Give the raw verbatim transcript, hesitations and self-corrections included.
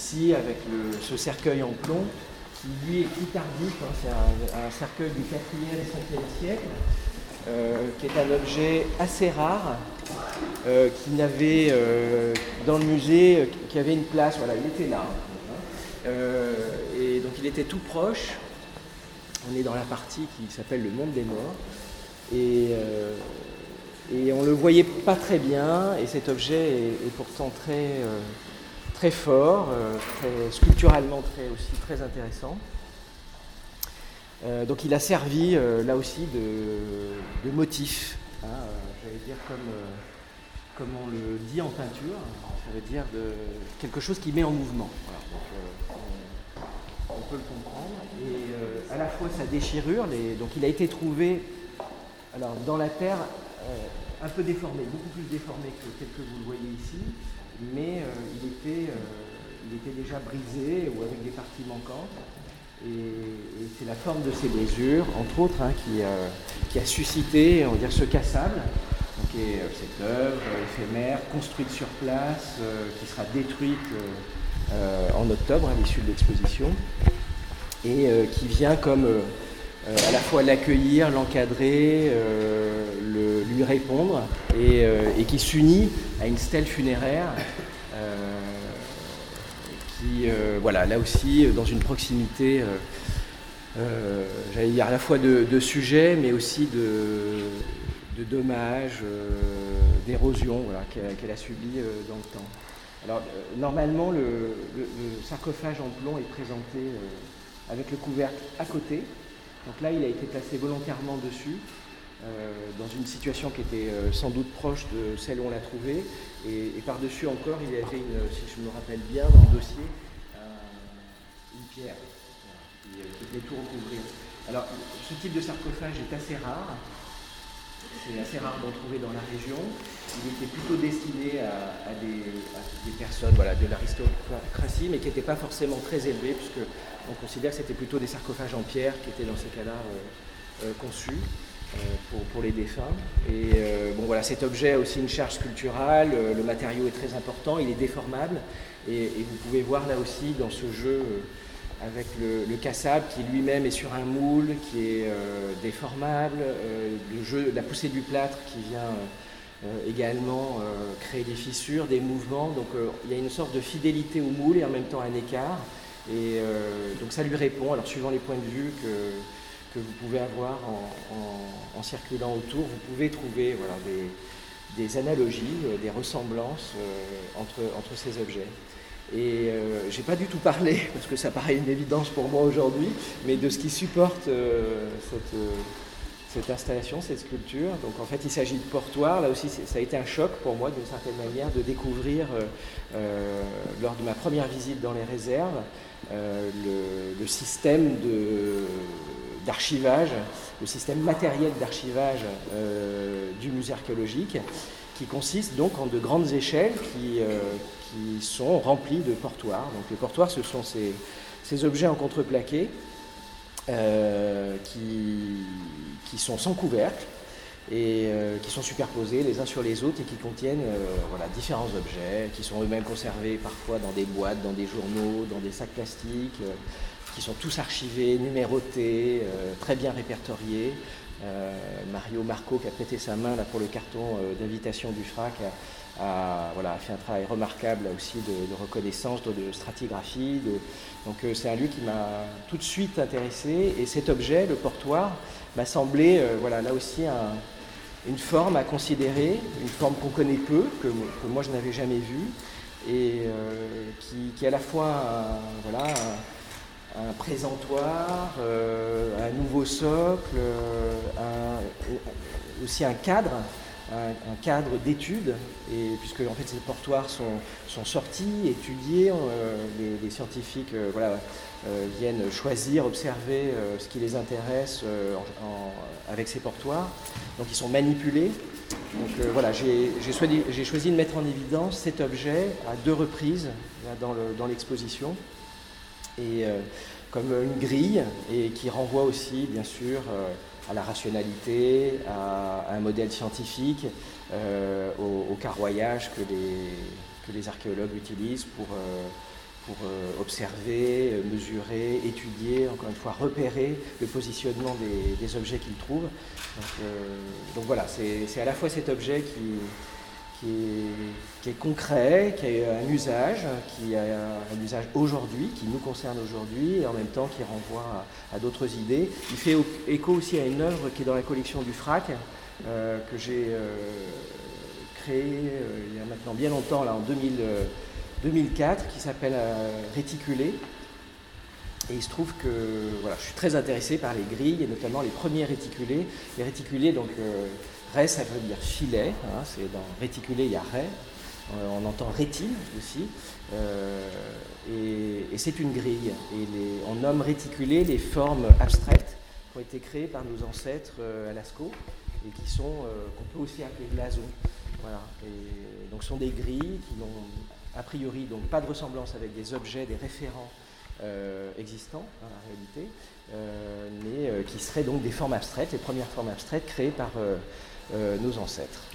ici avec le, ce cercueil en plomb, qui lui est plus tardif, hein, c'est un, un cercueil du quatrième cinquième siècle, euh, qui est un objet assez rare, euh, qui n'avait euh, dans le musée, euh, qui avait une place, voilà, il était là. Hein, euh, et donc il était tout proche, on est dans la partie qui s'appelle le monde des morts, et, euh, et on ne le voyait pas très bien, et cet objet est, est pourtant très... Euh, très fort, euh, très, sculpturalement très, aussi très intéressant. Euh, donc il a servi euh, là aussi de, de motif, hein, euh, j'allais dire comme, euh, comme on le dit en peinture, ça veut dire de, quelque chose qui met en mouvement. Voilà, donc, euh, on, on peut le comprendre. Et euh, à la fois sa déchirure, les, donc il a été trouvé alors, dans la terre euh, un peu déformé, beaucoup plus déformé que tel que vous le voyez ici. Mais euh, il, était, euh, il était déjà brisé ou avec des parties manquantes. Et, et c'est la forme de ces blessures, entre autres, hein, qui, euh, qui a suscité, on va dire, ce cassable, donc, et, euh, cette œuvre éphémère, construite sur place, euh, qui sera détruite euh, en octobre à l'issue de l'exposition, et euh, qui vient comme euh, à la fois l'accueillir, l'encadrer, euh, le, lui répondre, et, euh, et qui s'unit à une stèle funéraire euh, qui, euh, voilà, là aussi, dans une proximité, euh, euh, j'allais dire à la fois de, de sujet, mais aussi de, de dommages, euh, d'érosion, voilà, qu'elle, qu'elle a subi euh, dans le temps. Alors, euh, normalement, le, le, le sarcophage en plomb est présenté euh, avec le couvercle à côté. Donc là, il a été placé volontairement dessus, euh, dans une situation qui était euh, sans doute proche de celle où on l'a trouvé. Et, et par-dessus encore, il y avait, une, si je me rappelle bien, dans le dossier, euh, une pierre voilà, qui, qui venait tout recouvrir. Alors, ce type de sarcophage est assez rare. C'est assez rare d'en trouver dans la région. Il était plutôt destiné à, à, des, à des personnes voilà, de l'aristocratie, mais qui n'étaient pas forcément très élevées, puisque on considère que c'était plutôt des sarcophages en pierre qui étaient dans ces cas-là euh, euh, conçus euh, pour, pour les défunts. Et euh, bon, voilà, cet objet a aussi une charge sculpturale, euh, le matériau est très important, il est déformable, et, et vous pouvez voir là aussi dans ce jeu euh, avec le, le cassable qui lui-même est sur un moule, qui est euh, déformable, euh, le jeu, la poussée du plâtre qui vient euh, également euh, créer des fissures, des mouvements, donc euh, il y a une sorte de fidélité au moule et en même temps un écart. Et euh, donc ça lui répond, alors suivant les points de vue que, que vous pouvez avoir en, en, en circulant autour, vous pouvez trouver voilà, des, des analogies, euh, des ressemblances euh, entre, entre ces objets. Et euh, j'ai pas du tout parlé, parce que ça paraît une évidence pour moi aujourd'hui, mais de ce qui supporte euh, cette, euh, cette installation, cette sculpture. Donc en fait il s'agit de portoirs, là aussi ça a été un choc pour moi d'une certaine manière de découvrir euh, euh, lors de ma première visite dans les réserves euh, le, le système de, d'archivage, le système matériel d'archivage euh, du musée archéologique, qui consiste donc en de grandes échelles qui, euh, qui sont remplies de portoirs. Donc les portoirs, ce sont ces, ces objets en contreplaqué euh, qui, qui sont sans couvercle et euh, qui sont superposés les uns sur les autres et qui contiennent euh, voilà, différents objets qui sont eux-mêmes conservés parfois dans des boîtes, dans des journaux, dans des sacs plastiques, euh, qui sont tous archivés, numérotés, euh, très bien répertoriés. Euh, Mario Marco, qui a prêté sa main là, pour le carton euh, d'invitation du F R A C, a, a, voilà, a fait un travail remarquable là, aussi de, de reconnaissance, de, de stratigraphie. De... Donc euh, c'est un lieu qui m'a tout de suite intéressé. Et cet objet, le portoir, m'a semblé euh, voilà, là aussi un, une forme à considérer, une forme qu'on connaît peu, que, que moi je n'avais jamais vue, et euh, qui, qui est à la fois un, voilà, un, un présentoir, euh, un nouveau socle, euh, un, aussi un cadre, un, un cadre d'études, et puisque en fait ces portoirs sont, sont sortis, étudiés, euh, les, les scientifiques euh, voilà, euh, viennent choisir, observer euh, ce qui les intéresse euh, en, en, avec ces portoirs, donc ils sont manipulés. Donc euh, voilà, j'ai, j'ai, choisi, j'ai choisi de mettre en évidence cet objet à deux reprises là, dans, le, dans l'exposition, et euh, comme une grille, et qui renvoie aussi bien sûr euh, à la rationalité, à, à un modèle scientifique, euh, au, au carroyage que les, que les archéologues utilisent pour, euh, pour euh, observer, euh, mesurer, étudier, encore une fois repérer le positionnement des, des objets qu'ils trouvent. Donc, euh, donc voilà, c'est à la fois cet objet qui, qui, est, qui est concret, qui a un usage, qui a un usage aujourd'hui, qui nous concerne aujourd'hui, et en même temps qui renvoie à, à d'autres idées. Il fait écho aussi à une œuvre qui est dans la collection du F R A C, euh, que j'ai euh, créée euh, il y a maintenant bien longtemps, là, en deux mille, euh, deux mille quatre, qui s'appelle euh, Réticulé. Et il se trouve que voilà, je suis très intéressé par les grilles, et notamment les premiers réticulés. Les réticulés, donc, euh, ré, ça veut dire filet, hein, c'est dans réticulé, il y a ré, euh, on entend rétine aussi, euh, et, et c'est une grille. Et les, on nomme réticulé les formes abstraites qui ont été créées par nos ancêtres euh, à Lascaux, et qui sont, euh, qu'on peut aussi appeler blasons. Voilà. Et donc ce sont des grilles qui n'ont a priori donc pas de ressemblance avec des objets, des référents Euh, existants dans la réalité, euh, mais euh, qui seraient donc des formes abstraites, les premières formes abstraites créées par euh, euh, nos ancêtres.